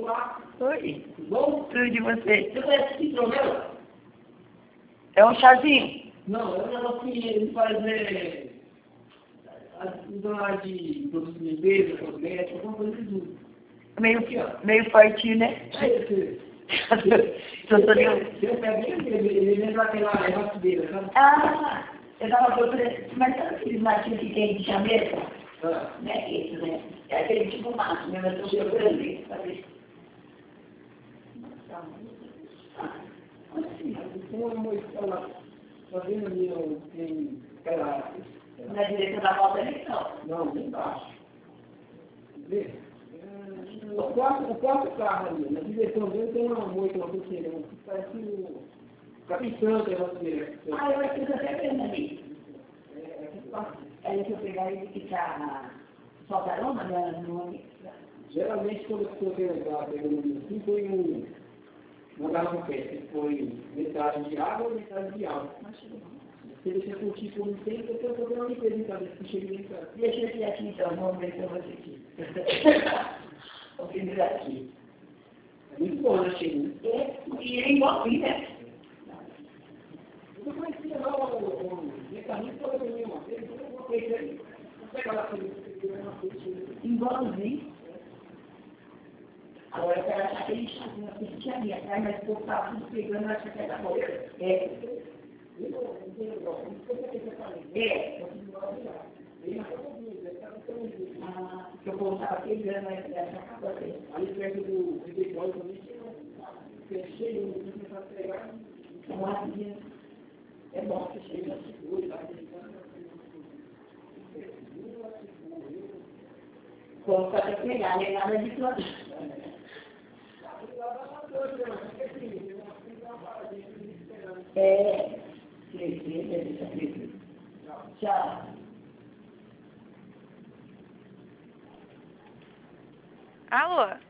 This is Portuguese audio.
Oi. Bom? Tudo de você? Você conhece citronela? É um chazinho? Não, é um negócio que ele faz de produtos de limpeza, cosméticos, alguma coisa de tudo. Meio fortinho, né? É esse. Doutor, Seu pé bem, ele lembra aquela rasteira, sabe? ah, eu tava procurando, mas sabe aqueles matinhos que tem de chameira? Ah. Né? Esse, né? É aquele tipo mato, né? Mas eu tô procurando ali, sabe? Tem uma escola, tá vendo ali, tem aquela... Na direita da volta ali, não. Não, bem embaixo. Vê? O quarto carro ali, na direção dele tem uma moita, uma coceira, parece o capitão da roceira. Ah, eu acho que eu tô até vendo ali. Aí se eu pegar ele ficar só carona, né? Geralmente, quando a pessoa tem pegando assim, foi uma garrafa PET, foi metade de água e metade de álcool. Se deixa curtir por um tempo, eu vou fazer uma limpeza em casa, se chega em casa. Deixa eu ver aqui então, vamos ver se eu vou sentir. Vou pendurar aqui. É muito bom, né, Chega? E ele envolve, né? Eu não conhecia lá o mecanismo para ver uma vez, eu vou pegar ele. Vou pegar lá para ele. Igualzinho. Agora eu quero achar aquele chazinho que tinha ali atrás, mas por estar tudo pegando, eu acho que é da boca. É. Que eu vou estar pegando, mas essa acaba aqui. Ali perto do Bigode também tinha cheio de começar a pegar. É bom que chega a segura. Vou fazer pegar, nem nada de plano. É. Tchau. Alô?